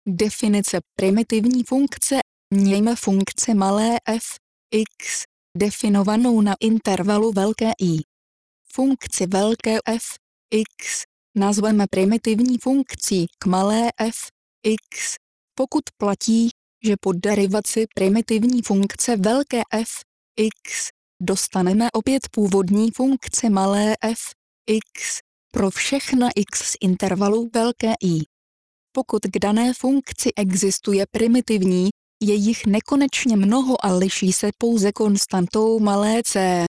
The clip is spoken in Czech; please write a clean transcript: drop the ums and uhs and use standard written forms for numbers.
Definice primitivní funkce. Mějme funkci malé f, x, definovanou na intervalu velké I. Funkci velké f, x, nazveme primitivní funkcí k malé f, x, pokud platí, že po derivaci primitivní funkce velké f, x, dostaneme opět původní funkci malé f, x, pro všechna x z intervalu velké I. Pokud k dané funkci existuje primitivní, je jich nekonečně mnoho a liší se pouze konstantou malé c.